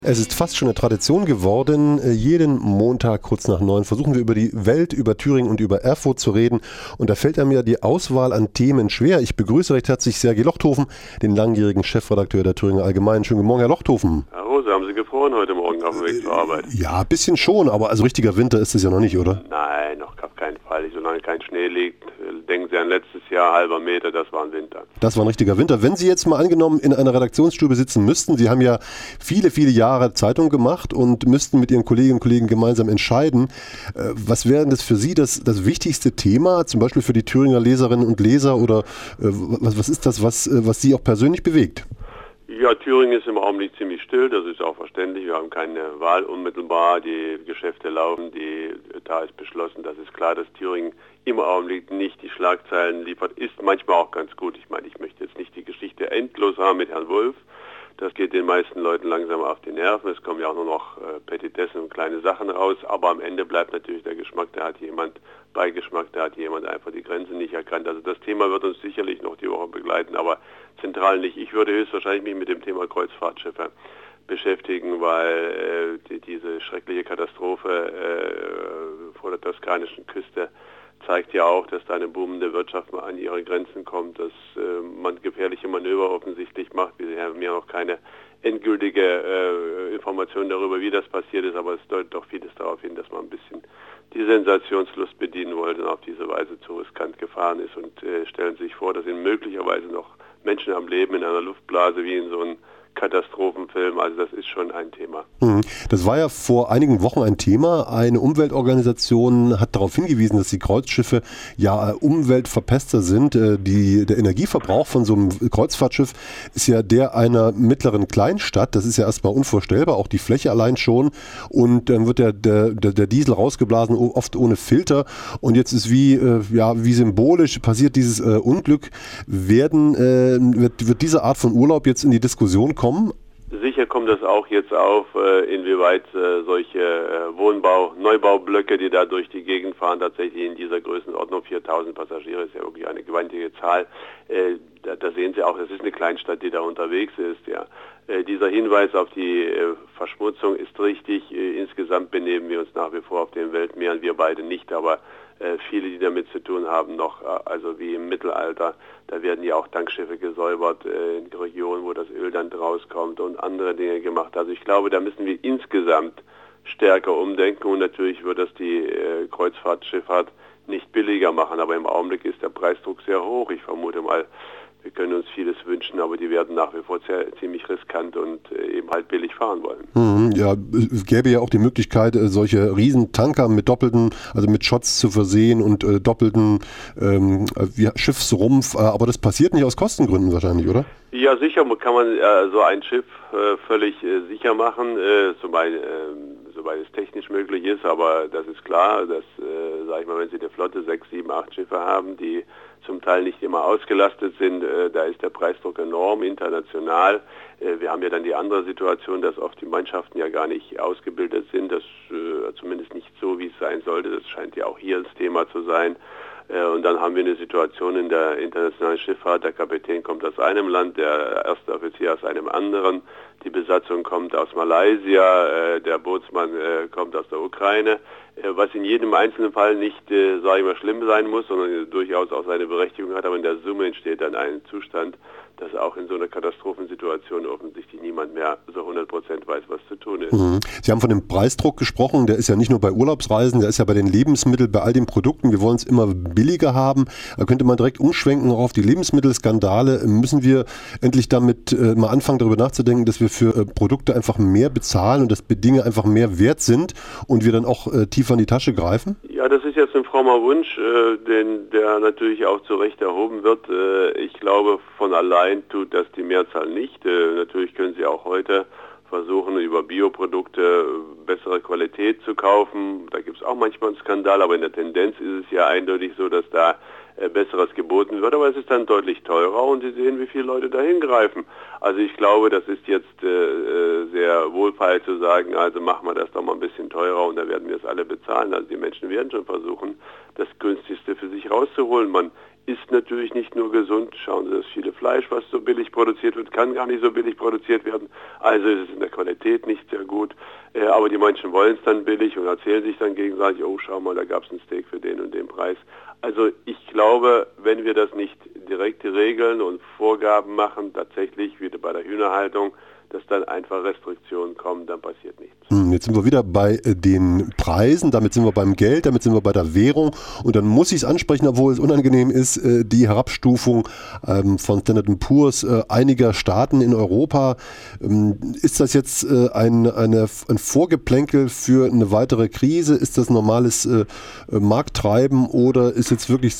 Es ist fast schon eine Tradition geworden. Jeden Montag kurz nach 9 versuchen wir über die Welt, über Thüringen und über Erfurt zu reden. Und da fällt einem ja die Auswahl an Themen schwer. Ich begrüße recht herzlich Sergej Lochthofen, den langjährigen Chefredakteur der Thüringer Allgemeinen. Schönen guten Morgen, Herr Lochthofen. Herr Rose, haben Sie gefroren heute Morgen auf dem Weg zur Arbeit? Ja, ein bisschen schon, aber also richtiger Winter ist es ja noch nicht, oder? Nein, noch auf keinen Fall. Solange kein Schnee liegt, denken Sie an letztes Jahr, halber Meter, das war ein Winter. Das war ein richtiger Winter. Wenn Sie jetzt mal angenommen in einer Redaktionsstube sitzen müssten, Sie haben ja viele, viele Jahre Zeitung gemacht und müssten mit Ihren Kolleginnen und Kollegen gemeinsam entscheiden. Was wäre denn das für Sie das wichtigste Thema, zum Beispiel für die Thüringer Leserinnen und Leser, oder was ist das, was Sie auch persönlich bewegt? Ja, Thüringen ist im Augenblick ziemlich still, das ist auch verständlich. Wir haben keine Wahl unmittelbar, die Geschäfte laufen, da ist beschlossen, das ist klar, dass Thüringen im Augenblick nicht die Schlagzeilen liefert, ist manchmal auch ganz gut. Ich meine, ich möchte jetzt nicht die Geschichte endlos haben mit Herrn Wulff. Das geht den meisten Leuten langsam auf die Nerven. Es kommen ja auch nur noch Petitessen und kleine Sachen raus. Aber am Ende bleibt natürlich der Geschmack, da hat jemand einfach die Grenzen nicht erkannt. Also das Thema wird uns sicherlich noch die Woche begleiten, aber zentral nicht. Ich würde höchstwahrscheinlich mich mit dem Thema Kreuzfahrtschiffe beschäftigen, weil diese schreckliche Katastrophe vor der toskanischen Küste zeigt ja auch, dass da eine boomende Wirtschaft mal an ihre Grenzen kommt, dass man gefährliche Manöver offensichtlich macht. Wir haben ja noch keine endgültige Information darüber, wie das passiert ist, aber es deutet doch vieles darauf hin, dass man ein bisschen die Sensationslust bedienen wollte und auf diese Weise zu riskant gefahren ist. Und stellen Sie sich vor, da sind möglicherweise noch Menschen am Leben in einer Luftblase wie in so einem Katastrophenfilm, also das ist schon ein Thema. Das war ja vor einigen Wochen ein Thema. Eine Umweltorganisation hat darauf hingewiesen, dass die Kreuzschiffe ja Umweltverpester sind. Der Energieverbrauch von so einem Kreuzfahrtschiff ist ja der einer mittleren Kleinstadt. Das ist ja erstmal unvorstellbar, auch die Fläche allein schon. Und dann wird der Diesel rausgeblasen, oft ohne Filter. Und jetzt ist wie symbolisch passiert dieses Unglück. Wird diese Art von Urlaub jetzt in die Diskussion kommen? Sicher kommt das auch jetzt auf, inwieweit solche Neubaublöcke, die da durch die Gegend fahren, tatsächlich in dieser Größenordnung, 4000 Passagiere ist ja wirklich eine gewaltige Zahl. Da sehen Sie auch, das ist eine Kleinstadt, die da unterwegs ist. Ja. Dieser Hinweis auf die Verschmutzung ist richtig. Insgesamt benehmen wir uns nach wie vor auf den Weltmeeren, wir beide nicht, aber viele, die damit zu tun haben, noch, also wie im Mittelalter, da werden ja auch Tankschiffe gesäubert in Regionen, wo das Öl dann rauskommt und andere Dinge gemacht. Also ich glaube, da müssen wir insgesamt stärker umdenken und natürlich wird das die Kreuzfahrtschifffahrt nicht billiger machen, aber im Augenblick ist der Preisdruck sehr hoch. Ich vermute mal, wir können uns vieles wünschen, aber die werden nach wie vor ziemlich riskant und eben halt billig fahren wollen. Ja, es gäbe ja auch die Möglichkeit, solche Riesentanker mit mit Schotts zu versehen und doppelten Schiffsrumpf, aber das passiert nicht aus Kostengründen wahrscheinlich, oder? Ja, sicher kann man so ein Schiff völlig sicher machen, soweit es technisch möglich ist, aber das ist klar, dass, sag ich mal, wenn Sie eine Flotte 6, 7, 8 Schiffe haben, die zum Teil nicht immer ausgelastet sind, da ist der Preisdruck enorm international. Wir haben ja dann die andere Situation, dass oft die Mannschaften ja gar nicht ausgebildet sind, das zumindest nicht so, wie es sein sollte. Das scheint ja auch hier das Thema zu sein. Und dann haben wir eine Situation in der internationalen Schifffahrt, der Kapitän kommt aus einem Land, der erste Offizier aus einem anderen, die Besatzung kommt aus Malaysia, der Bootsmann kommt aus der Ukraine, was in jedem einzelnen Fall nicht, schlimm sein muss, sondern durchaus auch seine Berechtigung hat, aber in der Summe entsteht dann ein Zustand, dass auch in so einer Katastrophensituation offensichtlich niemand mehr so 100% weiß, was zu tun ist. Sie haben von dem Preisdruck gesprochen, der ist ja nicht nur bei Urlaubsreisen, der ist ja bei den Lebensmitteln, bei all den Produkten, wir wollen es immer billiger haben. Da könnte man direkt umschwenken auch auf die Lebensmittelskandale. Müssen wir endlich damit mal anfangen, darüber nachzudenken, dass wir für Produkte einfach mehr bezahlen und dass Dinge einfach mehr wert sind und wir dann auch tiefer in die Tasche greifen? Ja, das ist jetzt ein frommer Wunsch, der natürlich auch zu Recht erhoben wird. Ich glaube, von allein tut das die Mehrzahl nicht. Natürlich können Sie auch heute versuchen, über Bioprodukte bessere Qualität zu kaufen. Da gibt es auch manchmal einen Skandal, aber in der Tendenz ist es ja eindeutig so, dass da Besseres geboten wird, aber es ist dann deutlich teurer und Sie sehen, wie viele Leute da hingreifen. Also ich glaube, das ist jetzt sehr wohlfeil zu sagen, also machen wir das doch mal ein bisschen teurer und dann werden wir es alle bezahlen. Also die Menschen werden schon versuchen, das Günstigste für sich rauszuholen. Man ist natürlich nicht nur gesund. Schauen Sie, das viele Fleisch, was so billig produziert wird, kann gar nicht so billig produziert werden. Also ist es in der Qualität nicht sehr gut. Aber die Menschen wollen es dann billig und erzählen sich dann gegenseitig, oh, schau mal, da gab es ein Steak für den und den Preis. Also ich glaube, wenn wir das nicht direkte Regeln und Vorgaben machen, tatsächlich wieder bei der Hühnerhaltung, dass dann einfach Restriktionen kommen, dann passiert nichts. Jetzt sind wir wieder bei den Preisen, damit sind wir beim Geld, damit sind wir bei der Währung und dann muss ich es ansprechen, obwohl es unangenehm ist, die Herabstufung von Standard & Poor's einiger Staaten in Europa. Ist das jetzt ein Vorgeplänkel für eine weitere Krise? Ist das normales Markttreiben oder ist jetzt wirklich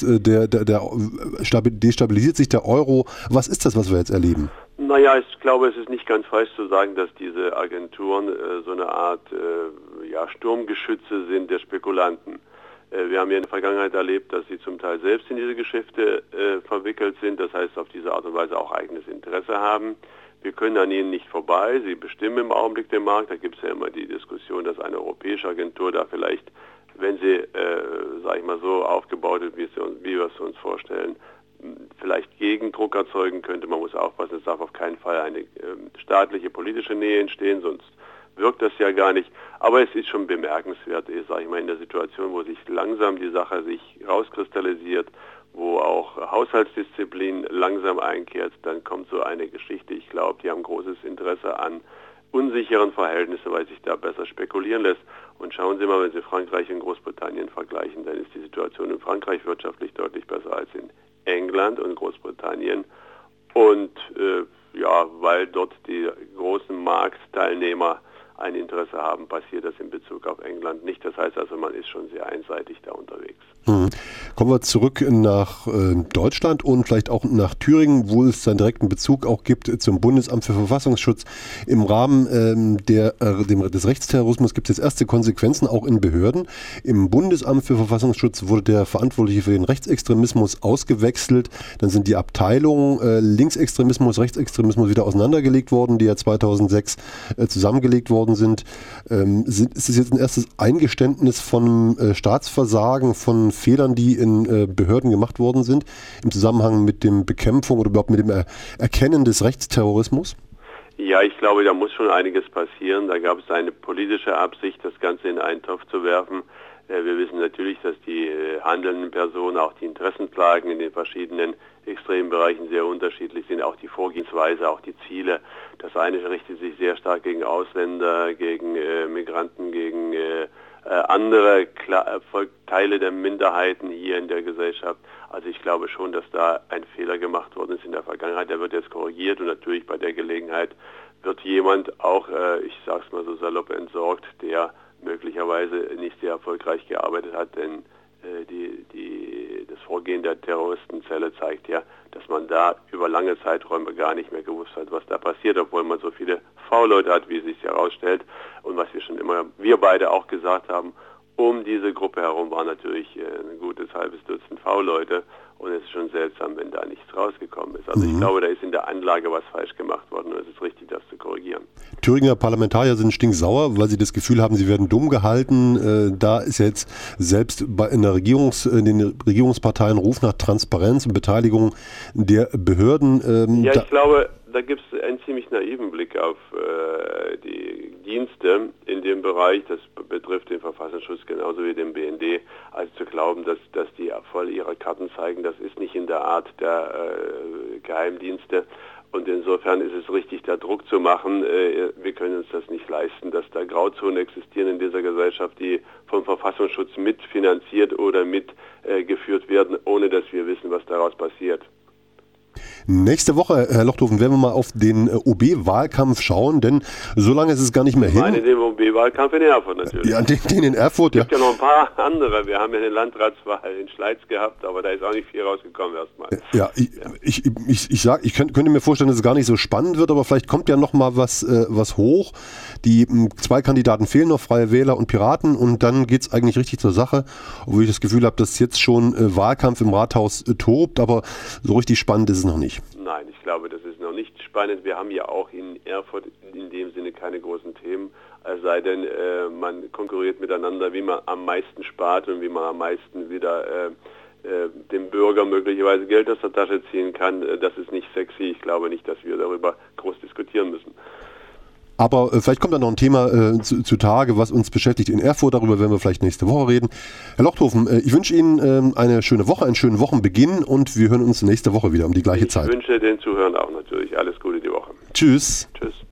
destabilisiert sich der Euro? Was ist das, was wir jetzt erleben? Naja, ich glaube, es ist nicht ganz falsch zu sagen, dass diese Agenturen so eine Art Sturmgeschütze sind der Spekulanten. Wir haben ja in der Vergangenheit erlebt, dass sie zum Teil selbst in diese Geschäfte verwickelt sind, das heißt auf diese Art und Weise auch eigenes Interesse haben. Wir können an ihnen nicht vorbei, sie bestimmen im Augenblick den Markt. Da gibt es ja immer die Diskussion, dass eine europäische Agentur da vielleicht, wenn sie, sage ich mal so, aufgebaut ist, wie wir es uns vorstellen, vielleicht Gegendruck erzeugen könnte. Man muss aufpassen, es darf auf keinen Fall eine staatliche politische Nähe entstehen, sonst wirkt das ja gar nicht. Aber es ist schon bemerkenswert, sage ich mal, in der Situation, wo sich langsam die Sache sich rauskristallisiert, wo auch Haushaltsdisziplin langsam einkehrt, dann kommt so eine Geschichte. Ich glaube, die haben großes Interesse an unsicheren Verhältnissen, weil sich da besser spekulieren lässt. Und schauen Sie mal, wenn Sie Frankreich und Großbritannien vergleichen, dann ist die Situation in Frankreich wirtschaftlich deutlich besser als in England und Großbritannien. Und weil dort die großen Marktteilnehmer ein Interesse haben, passiert das in Bezug auf England nicht. Das heißt also, man ist schon sehr einseitig da unterwegs. Kommen wir zurück nach Deutschland und vielleicht auch nach Thüringen, wo es einen direkten Bezug auch gibt zum Bundesamt für Verfassungsschutz. Im Rahmen des Rechtsterrorismus gibt es jetzt erste Konsequenzen auch in Behörden. Im Bundesamt für Verfassungsschutz wurde der Verantwortliche für den Rechtsextremismus ausgewechselt. Dann sind die Abteilungen Linksextremismus, Rechtsextremismus wieder auseinandergelegt worden, die ja 2006 zusammengelegt worden sind. Ist es jetzt ein erstes Eingeständnis von Staatsversagen, von Fehlern, die in Behörden gemacht worden sind, im Zusammenhang mit dem Bekämpfung oder überhaupt mit dem Erkennen des Rechtsterrorismus? Ja, ich glaube, da muss schon einiges passieren. Da gab es eine politische Absicht, das Ganze in einen Topf zu werfen. Wir wissen natürlich, dass die handelnden Personen, auch die Interessenslagen in den verschiedenen extremen Bereichen sehr unterschiedlich sind, auch die Vorgehensweise, auch die Ziele. Das eine richtet sich sehr stark gegen Ausländer, gegen Migranten, gegen andere Teile der Minderheiten hier in der Gesellschaft. Also ich glaube schon, dass da ein Fehler gemacht worden ist in der Vergangenheit. Der wird jetzt korrigiert und natürlich bei der Gelegenheit wird jemand auch, ich sage es mal so salopp, entsorgt, der möglicherweise nicht sehr erfolgreich gearbeitet hat, denn das Vorgehen der Terroristenzelle zeigt ja, dass man da über lange Zeiträume gar nicht mehr gewusst hat, was da passiert, obwohl man so viele V-Leute hat, wie es sich herausstellt. Und was wir beide auch gesagt haben, um diese Gruppe herum waren natürlich ein gutes halbes Dutzend V-Leute und es ist schon seltsam, wenn da nichts rausgekommen ist. Also ich glaube, da ist in der Anlage was falsch gemacht worden und es ist richtig, das zu korrigieren. Thüringer Parlamentarier sind stinksauer, weil sie das Gefühl haben, sie werden dumm gehalten. Da ist jetzt selbst in den Regierungsparteien Ruf nach Transparenz und Beteiligung der Behörden. Ich glaube, da gibt es einen ziemlich naiven Blick auf die Dienste in dem Bereich. Das betrifft den Verfassungsschutz genauso wie den BND. Also zu glauben, dass die voll ihre Karten zeigen, das ist nicht in der Art der Geheimdienste. Und insofern ist es richtig, da Druck zu machen. Wir können uns das nicht leisten, dass da Grauzonen existieren in dieser Gesellschaft, die vom Verfassungsschutz mitfinanziert oder mitgeführt werden, ohne dass wir wissen, was daraus passiert. Nächste Woche, Herr Lochthofen, werden wir mal auf den OB-Wahlkampf schauen, denn so lange ist es gar nicht mehr hin. Ich meine den OB-Wahlkampf in Erfurt natürlich. Ja, den in Erfurt, ja. Es gibt ja noch ein paar andere. Wir haben ja eine Landratswahl in Schleiz gehabt, aber da ist auch nicht viel rausgekommen erstmal. Ja, ich könnte mir vorstellen, dass es gar nicht so spannend wird, aber vielleicht kommt ja noch mal was hoch. Die zwei Kandidaten fehlen noch, Freie Wähler und Piraten, und dann geht es eigentlich richtig zur Sache, obwohl ich das Gefühl habe, dass jetzt schon Wahlkampf im Rathaus tobt, aber so richtig spannend ist es noch nicht. Nein, ich glaube, das ist noch nicht spannend. Wir haben ja auch in Erfurt in dem Sinne keine großen Themen, es sei denn, man konkurriert miteinander, wie man am meisten spart und wie man am meisten wieder dem Bürger möglicherweise Geld aus der Tasche ziehen kann, das ist nicht sexy. Ich glaube nicht, dass wir darüber groß diskutieren müssen. Aber vielleicht kommt da noch ein Thema zutage, was uns beschäftigt in Erfurt. Darüber werden wir vielleicht nächste Woche reden. Herr Lochthofen, ich wünsche Ihnen eine schöne Woche, einen schönen Wochenbeginn und wir hören uns nächste Woche wieder um die gleiche Zeit. Ich wünsche den Zuhörern auch natürlich alles Gute die Woche. Tschüss. Tschüss.